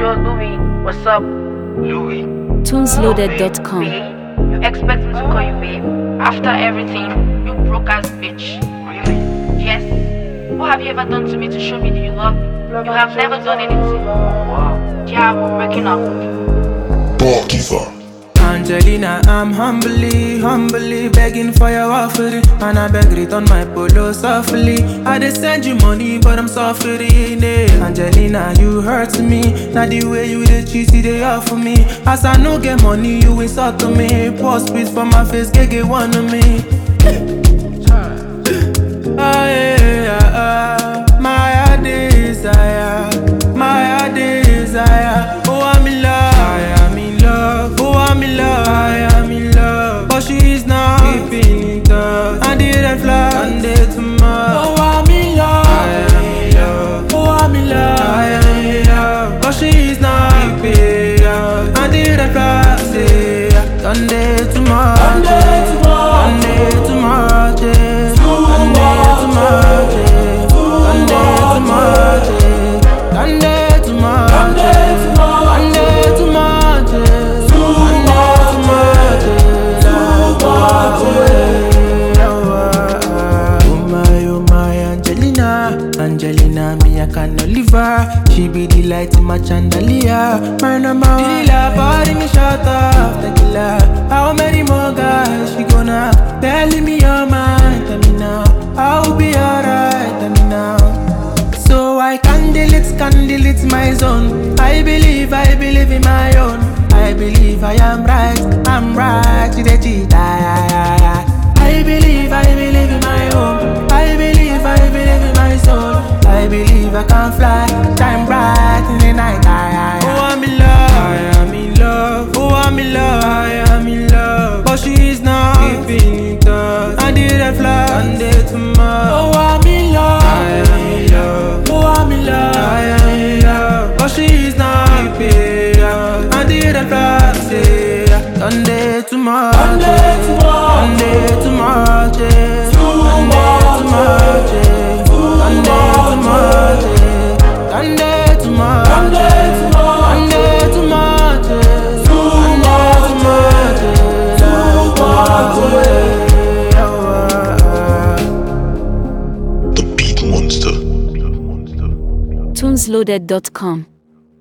Yo, Louis, what's up? Louis. Tunesloaded.com. Babe, you expect me to call you babe? After everything, you broke ass bitch. Really? Yes. What have you ever done to me to show me that you love me? You have never done anything. Wow. Yeah, we're breaking up. Barkeeper. Angelina, I'm humbly begging for your offering. And I beg return my polo softly. I dey send you money, but I'm suffering. Angelina, you hurt me. Now the way you dey cheat, they offer me. As I no get money, you insult to me. Pour spit for my face, get one of me. My heart desire, my heart desire. Oh, I'm in love, I am in love. Oh, I'm in love, I am in love. But she is not keeping it up. I did red flag, and day tomorrow. Oh, I'm in love, I am in love. Oh, I'm in love, I am in love. But she is not keeping it up. I did red flag, say Sunday tomorrow, Sunday tomorrow, Sunday tomorrow, Angelina, me I cannot leave her. She be the light in my chandelier. My number one dealer, body me shut up, tequila. How many more guys she gonna have? Telling me your mind, tell me now. I'll be alright, tell me now. So I candle it my zone. I believe in my own. I believe I am right, she dey cheat, I believe in my home. I believe in my soul. I believe I can fly, shine bright in the night. Oh, I'm in love, I am in love. Oh, I'm in love, I am in love. But she is not keeping it up. I did red flag, and day tomorrow. Oh, I'm in love, I am in love. Oh, I'm in love, I am in love. But she is not keeping it up. I did red flag, say Sunday tomorrow, Sunday tomorrow, Sunday tomorrow, The Beat Monster. Tunesloaded.com.